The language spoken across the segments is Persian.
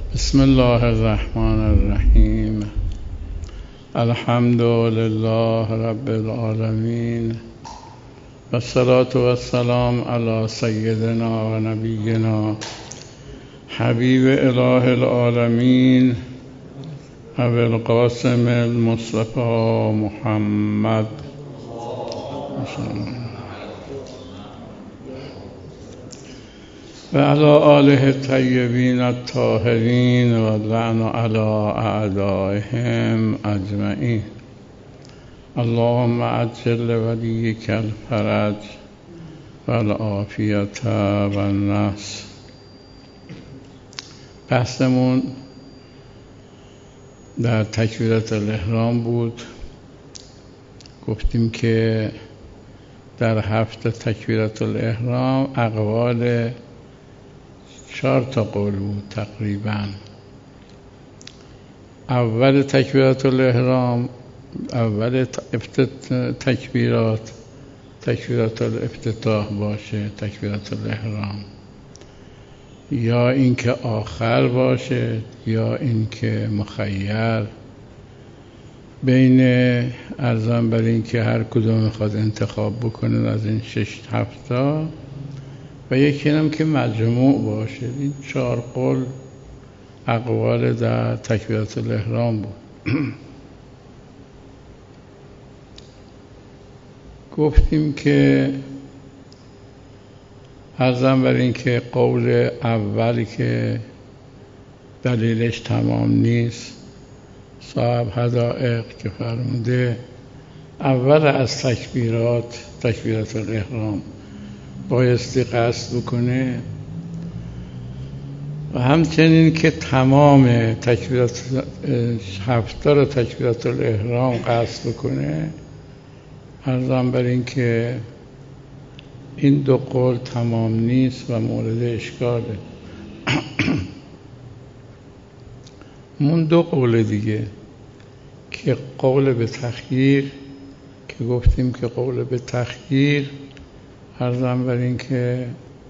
بسم الله الرحمن الرحیم. الحمد لله رب العالمین و الصلاة و السلام علی سیدنا و نبینا حبیب اله العالمین ابی القاسم المصطفى محمد و علی آله الطیبین الطاهرین و اللعن علی اعدائهم اجمعین. اللهم عجل ولیک الفرج و العافیت و النصر. بحثمون در تکبیرات الاحرام بود. گفتیم که در 7 تکبیرات الاحرام اقوال 4 قول بود تقریبا. اول تکبیرات الاحرام، اول تکبیرات الافتتاح باشه تکبیرات الاحرام، یا اینکه آخر باشه یا اینکه مخیر، بین ارزان بر این که هر کدوم میخواد انتخاب بکنه از این 6-7 تا، و یکی هم که مجموع باشه. این 4 قول اقوال در تکبیرات الاحرام بود. گفتیم که ارزم بر این که قول اولی که دلیلش تمام نیست، صاحب حدائق که فرموده اول از تکبیرات الاحرام بایستی قصد بکنه، و همچنین که تمام 7 را تکبیرات الاحرام قصد بکنه. عرضم بر این که این 2 قول تمام نیست و مورد اشکاله. مون 2 قول دیگه که قول به تخییر، که گفتیم که قول به تخییر عرضم بر این که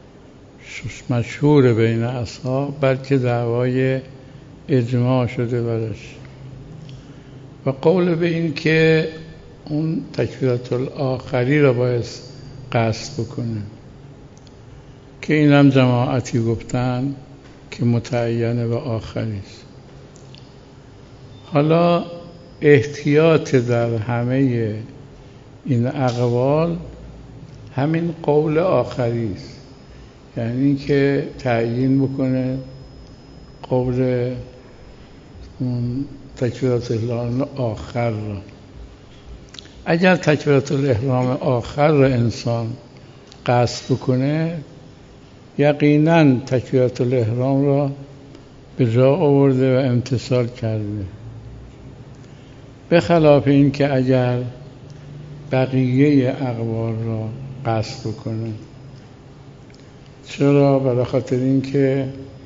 مشهور بین اصحاب، بلکه دعوای اجماع شده برش، و قول به این که اون تکبیرات الاخری را باید قصد بکنه، که این هم جماعتی گفتن که متعینه و آخری است. حالا احتیاط در همه این اقوال همین قول آخری است، یعنی که تعیین بکنه قول اون تکبیرات الاحرام آخر را. اگر تکبیرات الاحرام آخر را انسان قصد بکنه، یقینا تکبیرات الاحرام را به جا آورده و امتثال کرده، به خلاف این که اگر بقیه اقوال را قصد بکنه. چرا؟ برای خاطر این که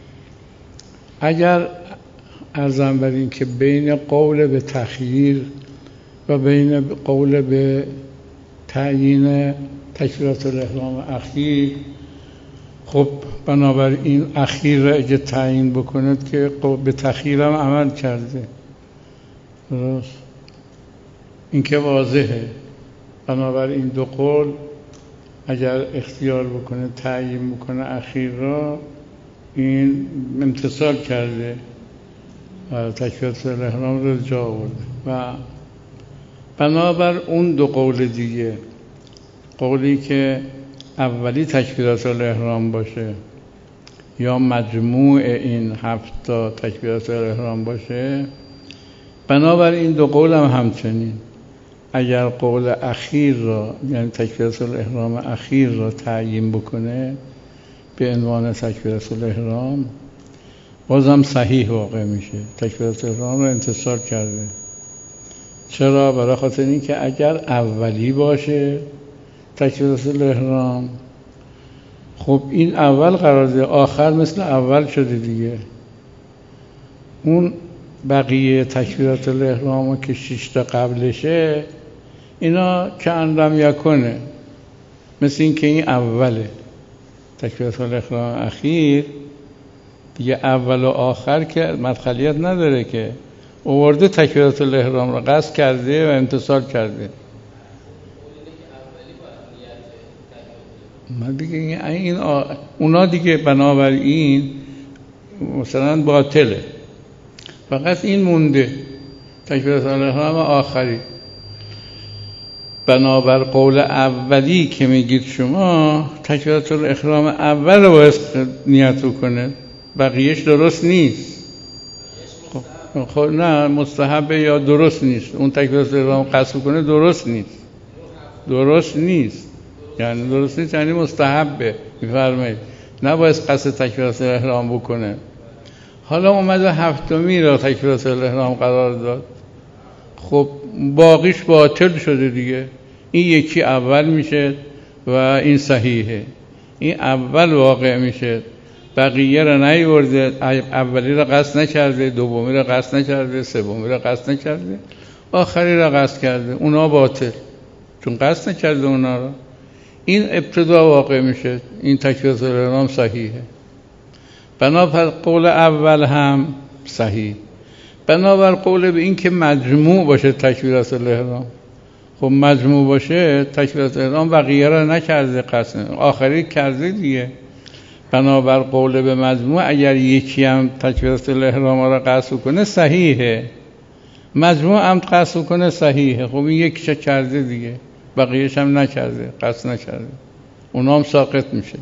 اگر ارزم بر این که بین قول به تخییر و بین قول به تعیین تکبیرات الاحرام اخیر، خب بنابراین اخیر را اگه تعیین بکند که به تخییر هم عمل کرده، درست؟ این که واضحه. بنابراین 2 قول اگر اختیار بکنه تعیین بکنه اخیر را، این امتثال کرده و تکبیرات الاحرام را جا آورده. و بنابر اون 2 قول دیگه، قولی که اولی تکبیرات الاحرام باشه یا مجموع این 7 تا تکبیرات الاحرام باشه، بنابر این 2 قول هم همچنین اگر قول اخیر را، یعنی تکبیرات الاحرام اخیر را تعیین بکنه به عنوان تکبیرات الاحرام، بازم صحیح واقع میشه، تکبیرات الاحرام را امتثال کرده. چرا؟ برای خاطر این که اگر اولی باشه تکبیرات الاحرام، خب این اول قرار ده، آخر مثل اول شده دیگه. اون بقیه تکبیرات الاحرام که 6 تا قبلشه، اینا که لم یکنه، مثل این که این اوله تکبیرات الاحرام اخیر، دیگه اول و آخر که مدخلیت نداره که آورده تکبیرات الاحرام را قصد کرده و امتثال کرده. دیگه اونا دیگه بنابراین مثلا باطله، فقط این مونده تکبیرات الاحرام آخری. بنابر قول اولی که میگید شما تکبیرات الاحرام اول رو باید نیت کنه، بقیهش درست نیست. خب نه مستحبه یا درست نیست، اون تکبیرات الاحرام قصد کنه درست نیست یعنی درست نیست یعنی مستحبه میفرمایید نباید قصد تکبیرات الاحرام بکنه. حالا اومده هفتمی را تکبیرات الاحرام قرار داد، خب باقیش باطل شده دیگه. این یکی اول میشه و این صحیحه، این اول واقع میشه، بقیه را نیورده، اولی را قصد نکرده، دومی را قصد نکرده، سومی را قصد نکرده، آخری را قصد کرده، اونا باطل چون قصد نکرده اونا را. این ابتدا واقع میشه، این تکبیرات الاحرام صحیحه. بنابر قول اول هم صحیح. بنابر قول به این که مجموع باشه تکبیرات الاحرام، خب مجموع باشه تکبیرات الاحرام بقیه را نکرده قصد، آخری کرده دیگه. بنابر قول به مجموع اگر یکی هم تکبیرات الاحرام را قصد کنه صحیحه، مجموع هم قصد کنه صحیحه. خب این یکیش کرده دیگه، بقیهش هم نکرده، قصد نکرده، اونا هم ساقط میشه.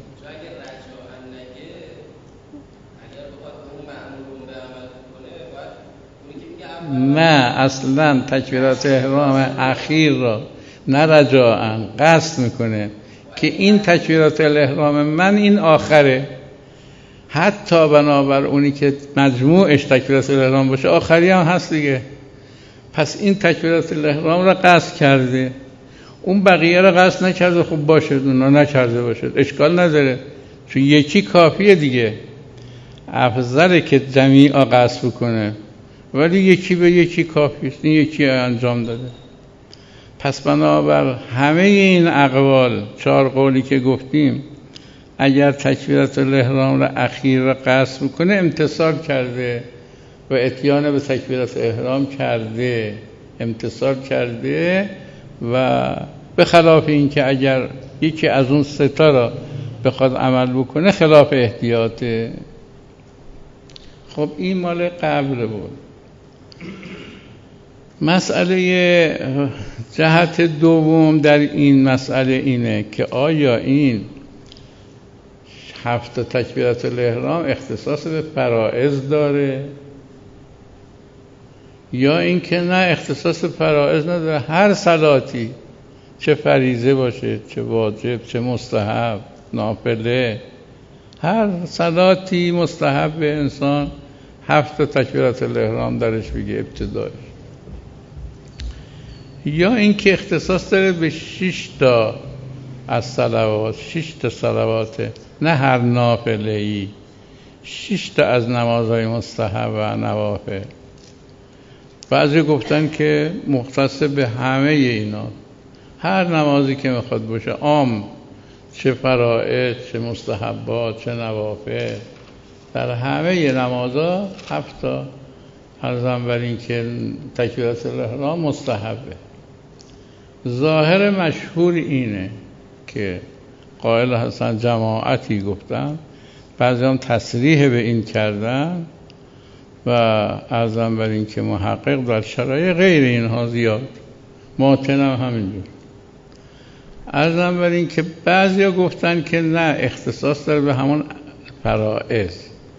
نه اصلا تکبیرات احرام اخیر را نه رجاءً قصد میکنه که این تکبیرات الاحرام من این آخره، حتی بنابر اونی که مجموعش تکبیرات الاحرام باشه آخری هم هست دیگه. پس این تکبیرات الاحرام را قصد کرده، اون بقیه را قصد نکرده، خب باشه اونا نکرده باشه اشکال نداره، چون یکی کافیه دیگه. افضله که جمیعا قصد کنه ولی یکی به یکی کافیست، این یکی انجام داده. پس بنابر همه این اقوال 4 قولی که گفتیم اگر تکبیرات الاحرام را اخیر را قصد کنه امتثال کرده و اتیان به تکبیرات احرام کرده، امتثال کرده. و به خلاف این که اگر یکی از اون 3 تا را بخواد عمل بکنه خلاف احتیاطه. خب این مال قبل بود. مسئله جهت دوم در این مسئله اینه که آیا این 7 تکبیرات الاحرام اختصاص به فرائض داره یا اینکه نه اختصاص فرائض نداره، هر صلاتی چه فریضه باشه چه واجب چه مستحب نافله، هر صلاتی مستحب به انسان 7 تکبیرات الاحرام درش بگه ابتدایش، یا اینکه اختصاص داره به 6 تا از صلوات، 6 تا صلواته، نه هر نافله‌ای، 6 تا از نمازهای مستحب و نوافل. بعضی گفتن که مختص به همه اینا، هر نمازی که میخواد باشه، عام چه فرائض چه مستحبات چه نوافل، در همه نمازها 7 تا. عرضم بر این که تکبیرات الاحرام مستحبه. ظاهر مشهور اینه که قائل هستن جماعتی گفتن، بعضی هم تصریح به این کردن و عرضم بر این که محقق در شرایط غیر اینها زیاد، ماتنم همینجور. عرضم بر این که بعضی ها گفتن که نه اختصاص داره به همون فرائض،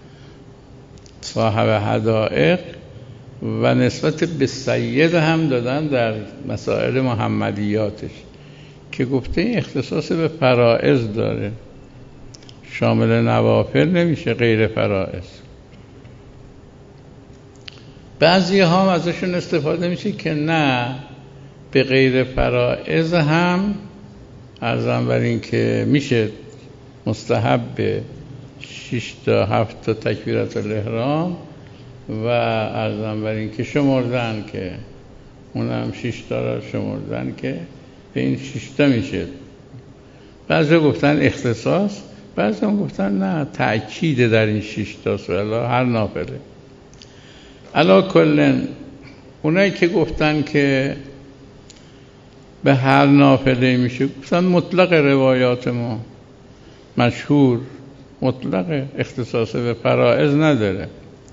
صاحب حدائق، و نسبت به سید هم دادن در مسائل محمدیاتش که گفته این اختصاص به فرائض داره، شامل نوافل نمیشه غیر فرائض. بعضی ها ازشون استفاده میشه که نه به غیر فرائض هم عرضم بر این که میشه مستحب به 6 تا 7 تا تکبیرات الاحرام و عرضم بر این که شمردن که اونم 6 تا را شمردن که به این 6 تا میشه. بعضی گفتن اختصاص، بعضی هم گفتن نه تأکید در این 6 تا سوره هر نافله. علا کلن اونایی که گفتن که به هر نافله میشه، گفتن مطلق روایات ما مشهور مطلق اختصاص به فرائض نداره.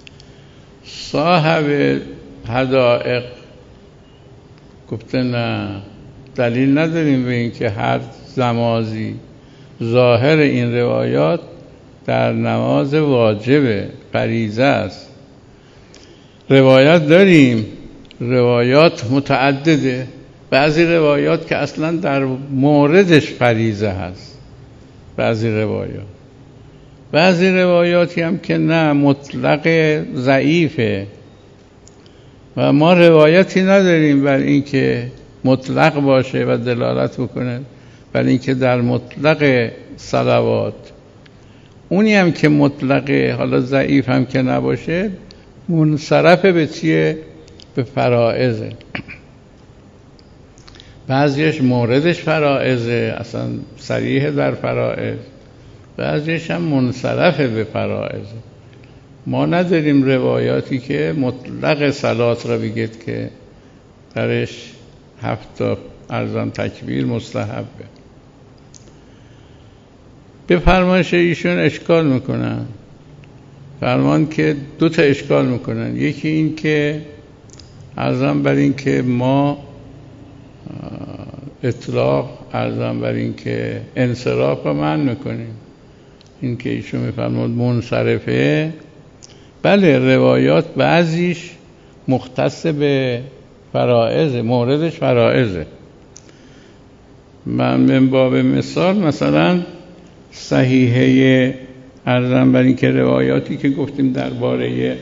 صاحب حدائق گفته نه، دلیل نداریم به این که هر نمازی ظاهر این روایات در نماز واجب فریضه است. روایات داریم، روایات متعدده، بعضی روایات که اصلا در موردش فریضه هست، بعضی روایاتی هم که نه مطلق ضعیفه و ما روایتی نداریم بر این که مطلق باشه و دلالت بکنه بر این که در مطلق صلوات، اونی هم که مطلقه حالا ضعیف هم که نباشه منصرف به چیه؟ به فرائضه. بعضیش موردش فرائضه، اصلا صریح در فرائض، بعضیش هم منصرف به فرائضه. ما نداریم روایاتی که مطلق صلات را بگید که درش 7 تا ارزان تکبیر مستحبه. به فرمایش ایشون اشکال میکنن، فرمان که 2 تا اشکال میکنن. یکی این که ارزان بر این که ما اطلاق ارزان بر این که انصراف رو منع میکنیم، این که ایشون میفرماد منصرفه. بله روایات بعضیش مختص به فرائضه، موردش فرائضه. من باب مثال مثلا صحیحه ارزم بر این که روایاتی که گفتیم درباره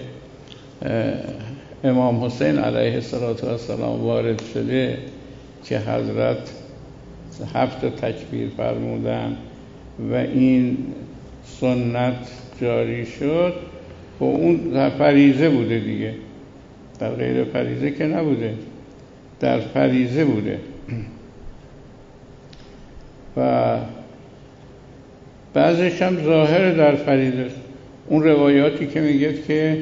امام حسین علیه السلام وارد شده که حضرت 7 تکبیر فرمودن و این سنت جاری شد و اون در فریضه بوده دیگه، در غیر فریضه که نبوده، در فریضه بوده. و بعضش هم ظاهر در فریضه است. اون روایاتی که میگه که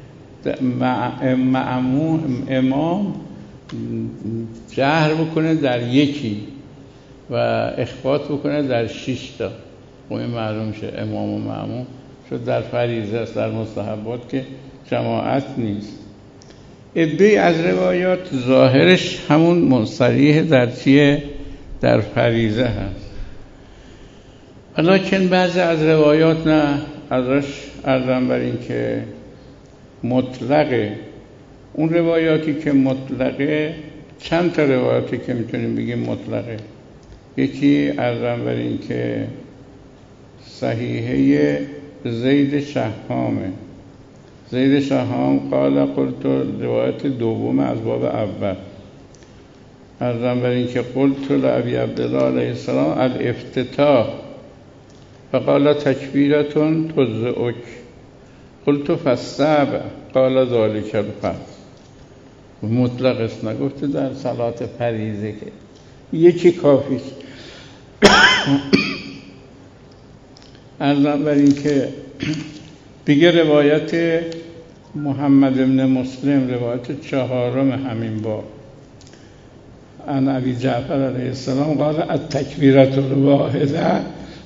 امام جهر بکنه در یکی و اخفات بکنه در 6 تا، این معلوم شه امام و مأموم شد در فریضه است، در مستحبات که جماعت نیست. عده‌ای از روایات ظاهرش همون مصریح در چیه؟ در فریضه هست. ولیکن بعضی از روایات نه، ازش ارزم بر این که مطلقه. اون روایاتی که مطلقه، چند تا روایاتی که میتونیم بگیم مطلقه. یکی ارزم بر این که صحیحه زید شهامه. زید شهام قال قلت، روایت دوم از باب اول، ارزم بر این که قلت لأبی عبدالله علیه السلام الافتتاح فقال تکبیرتون تجزئک قلت فالسبع قال ذلک الفضل. مطلق است، نگفته در صلات فریضه که یکی کافی است. ارزم بر این که دیگه روایت محمد بن مسلم، روایت 4 همین باب، عن ابی جعفر علیه السلام قال التکبیرة الواحده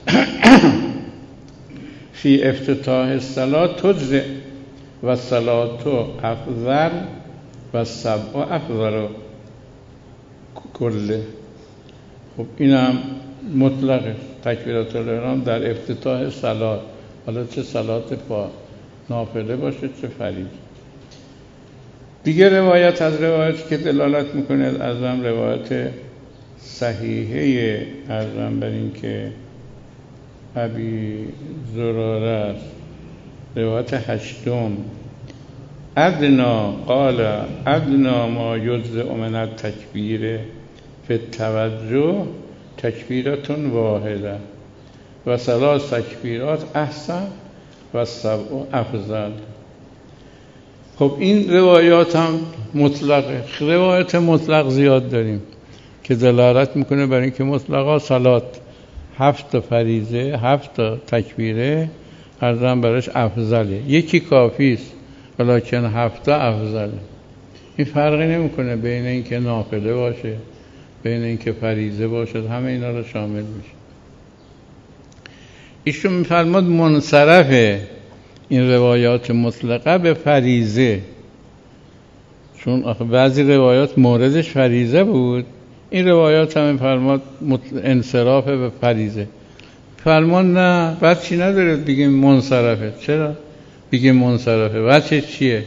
فی افتتاح الصلاة تجزئ و الصلاة افضل و السبع افضل کله. خب اینم مطلقه، تکبیرات الاحرام در افتتاح صلات، حالا چه صلات نافله باشه چه فریضه. دیگه روایت از روایتی که دلالت میکنه ازم روایت صحیحه ارزم بر این که ابی زراره است، روایت 8 ادنا قال ادنا ما یجزئ من التکبیر فی التوجه تکبیرة واحده و 3 تکبیرات احسن و 7 افضل. خب این روایات هم مطلقه. روایت مطلق زیاد داریم که دلالت میکنه برای اینکه مطلقا صلات 7 فریضه 7 تکبیره ارزم برش افضله، یکی کافی است ولیکن 7 افضله. این فرقی نمیکنه بین اینکه نافله باشه بین اینکه فریضه باشه، همه اینا رو شامل میشه. ایشون میفرماد منصرف این روایات مطلقه به فریضه، چون بعضی روایات موردش فریضه بود، این روایات هم میفرماد انصراف به فریضه. فرمان نه بعد چی نداره بگیم منصرفه. چرا بگیم منصرفه؟ بچه چیه؟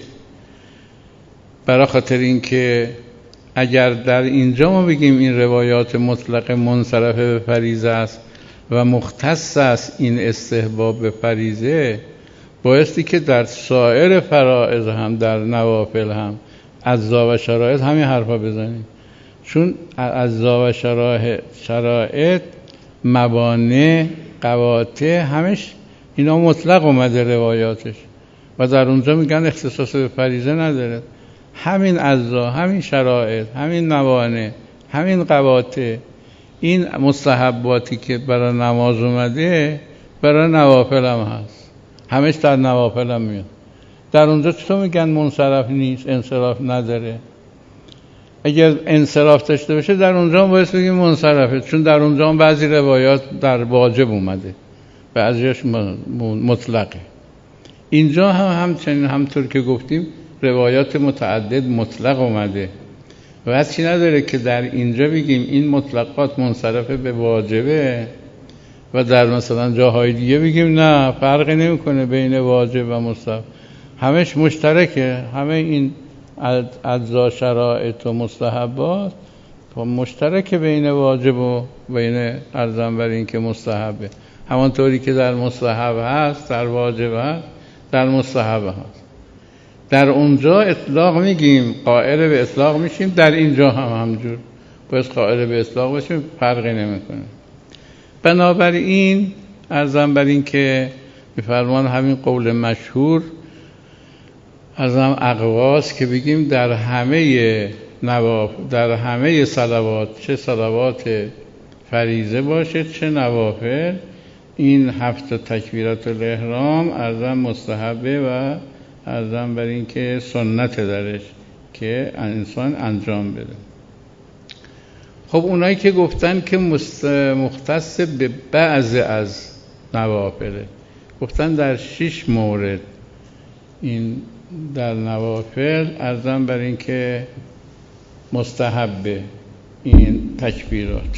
برای خاطر اینکه اگر در اینجا ما بگیم این روایات مطلق منصرفه به فریضه است و مختص است این استحباب به فریضه، بایستی که در سایر فرائض هم در نوافل هم اجزا و شرایط همین حرفا بزنیم، چون اجزا و شرایط موانع قواطع همش اینا مطلق اومده روایاتش و در اونجا میگن اختصاص به فریضه نداره. همین اجزا، همین شرایط، همین موانع، همین قواطع، این مستحباتی که برای نماز اومده برای نوافل هم هست، همش در نوافل هم میاد. در اونجا چطور میگن منصرف نیست، انصراف نداره؟ اگر انصراف داشته باشه در اونجا هم باید بگیم منصرفه، چون در اونجا هم بعضی روایات در واجب اومده، بعضیش مطلقه. اینجا هم همچنین همطور که گفتیم روایات متعدد مطلق اومده و حدی نداره که در اینجا بگیم این مطلقات منصرفه به واجبه و در مثلا جاهای دیگه بگیم نه فرقی نمیکنه بین واجب و مستحب، همش مشترکه. همه این اجزا شرایط و مستحبات مشترکه بین واجب و بین ارزم بر این که مستحبه. همانطوری که در مستحب هست در واجب هست در مستحب هست. در اونجا اطلاق میگیم قائل به اطلاق میشیم، در اینجا هم همجور باید قائل به اطلاق باشیم، فرقی نمیکنه. بنابراین ارزم بر این که میفرمان همین قول مشهور از هم اقواس که بگیم در همه در همه صلوات، چه صلوات فریضه باشه چه نوافل، این 7 تکبیرات الاحرام ارزم مستحبه و ارزم بر این که سنت درش که انسان انجام بده. خب اونایی که گفتن که مختص به بعض از نوافله، گفتن در 6 مورد این در نوافل ارزم بر این که مستحبه این تکبیرات،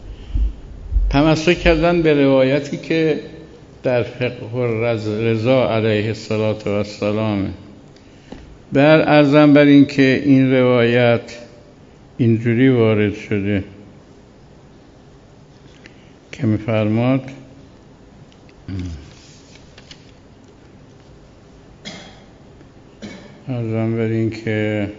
تمسک کردن به روایتی که در فقه رضا علیه السلام بر ارزم بر این که این روایت اینجوری وارد شده که می‌فرماد ارزم بر این که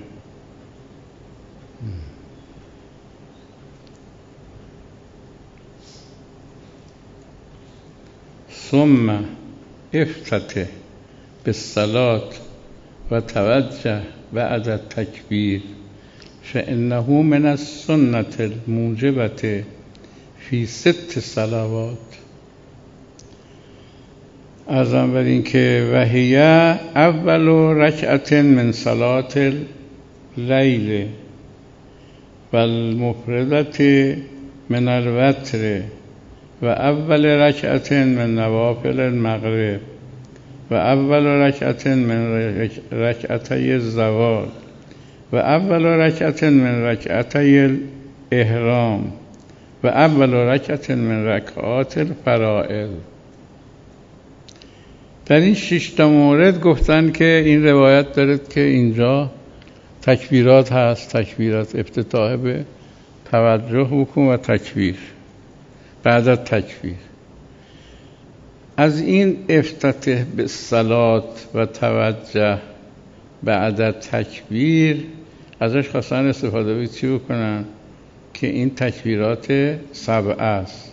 ثم افتتح بالصلاة و توجه بعد التکبیر فإنه من السنة الموجبة فی 6 صلوات. ارزم بر این که وهی اول رکعة من صلاة اللیل و المفردة من الوتر و اول رکعة من نوافل المغرب و اول رکعة من رکعتي الزوال و اول رکعة من رکعتي الاحرام و اول رکعة من رکعات الفرائض. در این 6 مورد گفتن که این روایت دارد که اینجا تکبیرات هست، تکبیرات افتتاح به توجه بکن و تکبیر بعد از تکبیر. از این افتتاح به صلات و توجه بعد از تکبیر ازش خواستن استفاده بید چی بکنن که این تکبیرات 7 است.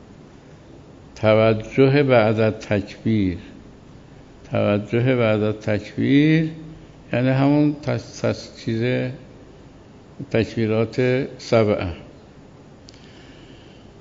توجه بعد از تکبیر، توجه بعد از تکبیر یعنی همون چیز تکبیرات 7.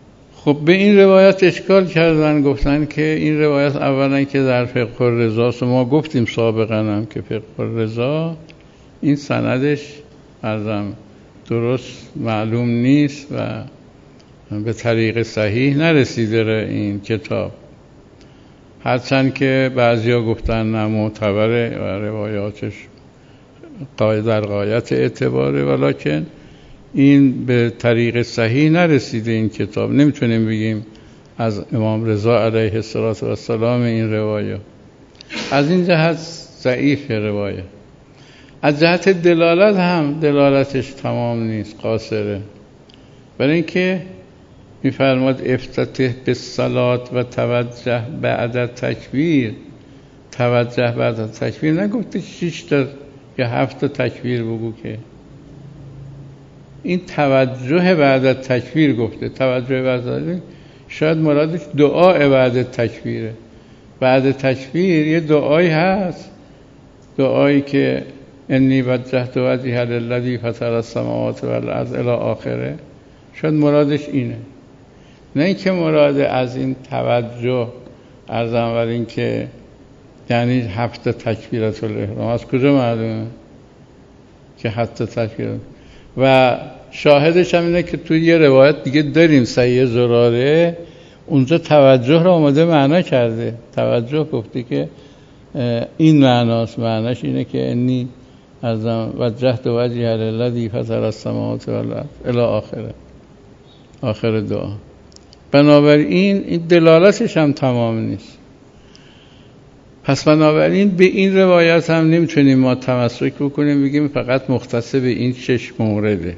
خب به این روایت اشکال کردن، گفتن که این روایت اولا که در فقه الرضا، ما گفتیم سابقا هم که فقه الرضا این سندش ازم درست معلوم نیست و به طریق صحیح نرسیده این کتاب، هرچند که بعضیا گفتن نه معتبره و روایاتش در غایت اعتباره، ولکن این به طریق صحیح نرسیده این کتاب. نمیتونیم بگیم از امام رضا علیه السلام این روایه. از این جهت ضعیف روایه. از جهت دلالت هم دلالتش تمام نیست، قاصره. برای اینکه میفرماد افتتح بالصلات و توجه بعد تکبیر. توجه بعد تکبیر نگفته 6 تا یا 7 تا تکبیر بگو، که این توجه بعد تکبیر گفته. توجه بعد تکبیر شاید مرادش دعا بعد تکبیره. بعد تکبیر یه دعایی هست، دعایی که انی وجهت وجهی للذی فطر السماوات والارض الی آخره، شاید مرادش اینه، نه اینکه مراد از این توجه ارزم بر این که یعنی 7 تکبیرات الاحرام. از کجا معلومه که 7 تکبیرات؟ و شاهدش هم اینه که توی یه روایت دیگه داریم صحیح زراره، اونجا توجه را آمده معنا کرده. توجه گفته که این معناست، معناش اینه که انی ازم وجهت وجهی للذی فطر السماوات والارض الی آخره، آخر دعا. بنابراین این دلالتش هم تمام نیست. پس بنابراین به این روایت هم نمیتونیم ما تمسک بکنیم بگیم فقط مختص به این 6 مورده.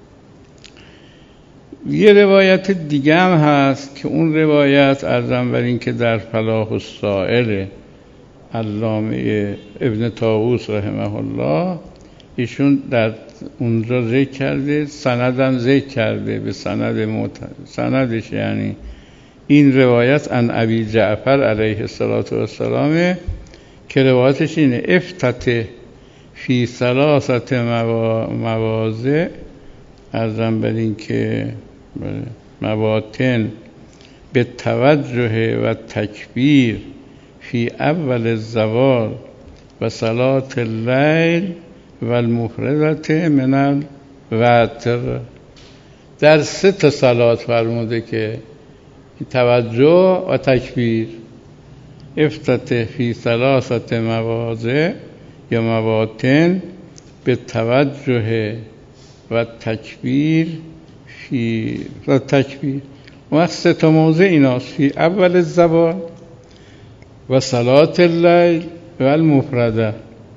یه روایت دیگه هم هست که اون روایت ارزم بر این که در فلاح السائل علامه ابن طاووس رحمه الله ایشون در اونجا ذکر کرده، سندم ذکر کرده به سندش، یعنی این روایت عن ابی جعفر علیه السلام که روایتش اینه افتتح فی 3 مواضع ارزم بر این که مواطن به توجه و تکبیر فی اول الزوال و صلات اللیل و المفردة من الوتر. در 3 تا صلات فرموده که توجه و تکبیر. افتتح فی 3 مواضع یا مواطن به توجه و تکبیر فی و تکبیر و 3 تا موضع ایناست: فی اول الزوال و صلات اللیل و المفردة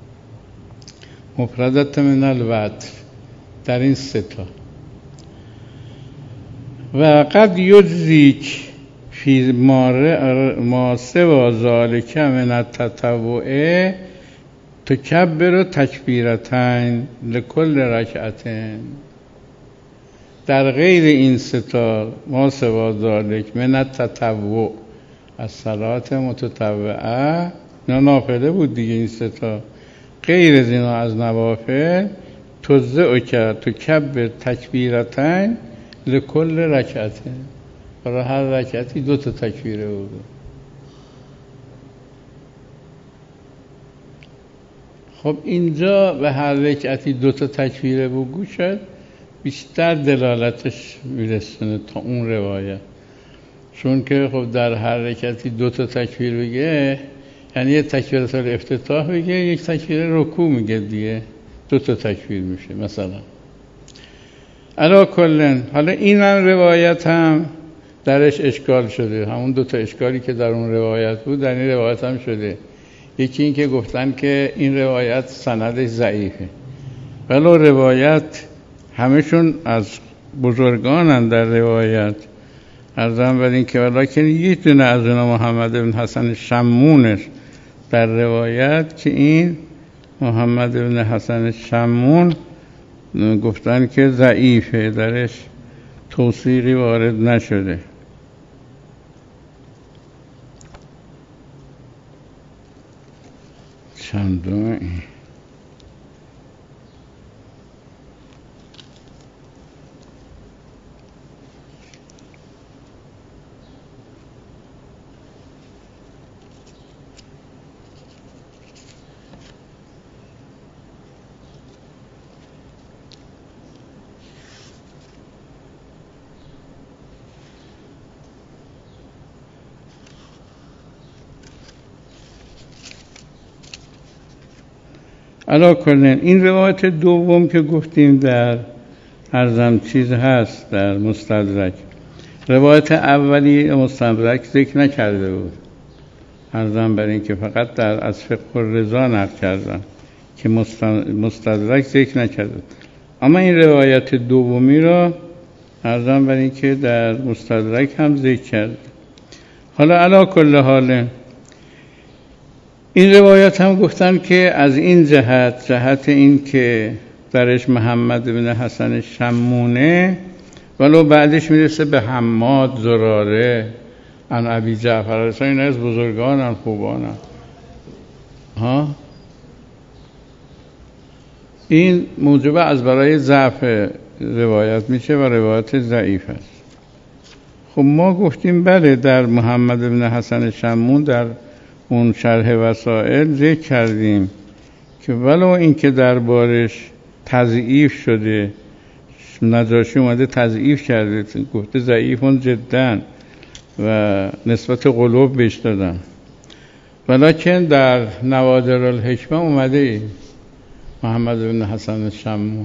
مفردة من الوتر. در این 3 تا. و قد یجزیک فی ما سوا ذالک من التطوع تکبر تکبیرتین لکل رکعتین. در غیر این 3 تا ما سوا ذالک من التطوع، از صلات متطوعه، نه نافله بود دیگه این 3 تا، غیر از اینا از نوافل، توزع کرد تکبر تکبیرتین لکل رکعتین. برای هر رکعتی 2 تا تکبیره بود. خب اینجا به هر رکعتی 2 تا تکبیره بگو شد بیشتر دلالتش میرسونه تا اون روایت، چون که خب در هر رکعتی 2 تا تکبیر بگه یعنی یه تکبیرات الافتتاح بگه، یک تکبیر رکوع میگه دیگه، 2 تا تکبیر میشه مثلا. علا کلن، حالا این هم روایت هم درش اشکال شده، همون 2 تا اشکالی که در اون روایت بود در این روایت هم شده. یکی این که گفتن که این روایت سندش ضعیفه، ولو روایت همشون از بزرگانن در روایت، ارزم بر این که ولیکن یک دونه از اونا محمد بن حسن شمونش در روایت که این محمد بن حسن شمون گفتن که ضعیفه، درش توثیقی وارد نشده. چندم این علا کلن این روایت دوم که گفتیم در ارزم چیز هست در مستدرک، روایت اولی مستدرک ذکر نکرده بود، ارزم بر این که فقط در از فقه الرضا نقل کردن که مستدرک ذکر نکرده، اما این روایت دومی را ارزم بر این که در مستدرک هم ذکر کرد. حالا علا کل حال این روایت هم گفتن که از این جهت این که درش محمد بن حسن شمونه ولو بعدش میرسه به حماد زراره ان ابی جعفر، این از بزرگان خوبان این موجب از برای ضعف روایت میشه و روایت ضعیف است. خب ما گفتیم بله در محمد بن حسن شمون در اون شرح وسائل ذکر کردیم که ولو این که دربارش تضعیف شده، نجاشی اومده تضعیف کرده، گفته ضعیفون جدا و نسبت قلوب بهش دادن، ولیکن در نوادر الحکمه اومده محمد بن حسن شمون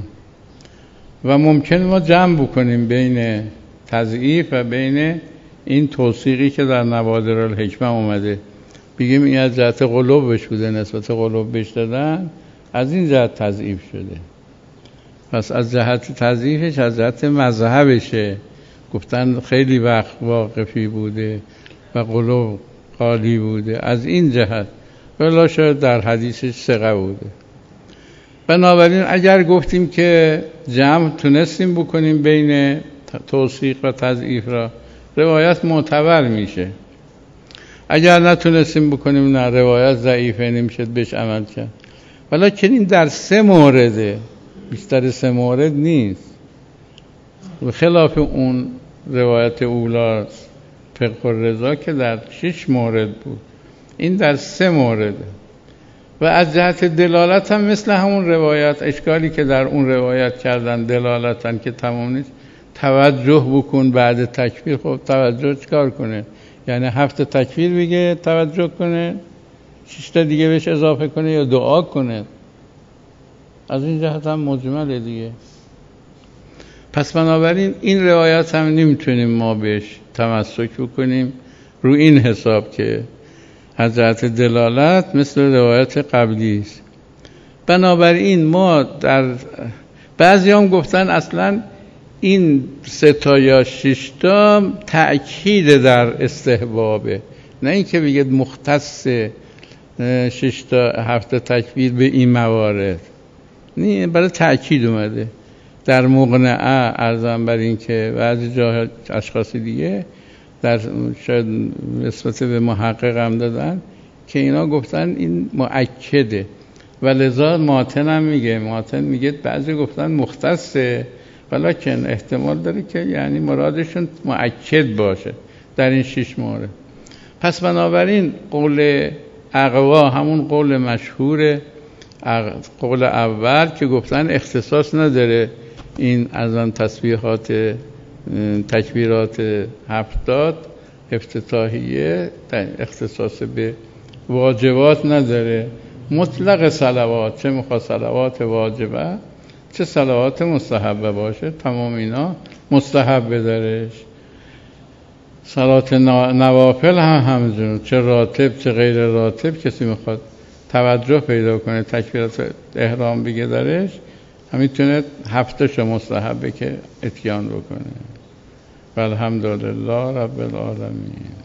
و ممکن ما جمع بکنیم بین تضعیف و بین این توثیقی که در نوادر الحکمه اومده، بگیم این از جهت قلوبش بوده، نسبت قلوب بهش دادن، از این جهت تضعیف شده. پس از جهت تضعیفش از جهت مذهبشه، گفتن خیلی وقت واقفی بوده و قلوب قالی بوده، از این جهت، ولی شاید در حدیثش ثقه بوده. بنابراین اگر گفتیم که جمع تونستیم بکنیم بین توثیق و تضعیف را، روایت معتبر میشه. اگر نتونستیم بکنیم، نه، روایت ضعیفه، نمیشه بهش عمل کرد. ولی این در 3 مورده، بیشتر 3 مورد نیست، به خلاف اون روایت اولا فقه الرضا که در 6 مورد بود، این در 3 مورده. و از جهت دلالت هم مثل همون روایت، اشکالی که در اون روایت کردن دلالتن که تمام نیست، توجه بکن بعد تکبیر. خب توجه چکار کنه؟ یعنی 7 تکبیر بگه توجه کنه، 6 تا دیگه بهش اضافه کنه یا دعا کنه؟ از این جهت هم مجمله دیگه. پس بنابراین این روایت هم نمیتونیم ما بهش تمسک بکنیم رو این حساب که از جهت دلالت مثل روایت قبلی است. بنابراین ما در بعضی هم گفتن اصلا این 3 تا یا 6 تا تأکید در استحبابه، نه اینکه بگید مختص 6 تا 7 تکبیر به این موارد، نه، برای تأکید اومده. در مقنعه ارزم بر این که بعضی جا اشخاص دیگه در شاید نسبت به محقق هم دادن که اینا گفتن این مؤکده و لذا ماتن هم میگه بعضی گفتن مختصه، ولیکن احتمال داره که یعنی مرادشون مؤکد باشه در این 6 مورد. پس بنابراین قول اقوا همون قول مشهور، قول اول که گفتن اختصاص نداره این از آن تسبیحات تکبیرات 70 افتتاحیه اختصاص به واجبات نداره، مطلق صلوات، چه میخواد صلوات واجبه چه صلوات مستحبه باشه، تمام اینا مستحبه دارش. صلات نوافل هم همینجور، چه راتب چه غیر راتب، کسی میخواد توجه پیدا کنه تکبیرات احرام بگه درش، میتونه 7 مستحبه که اتیان بکنه. والحمدلله رب العالمین.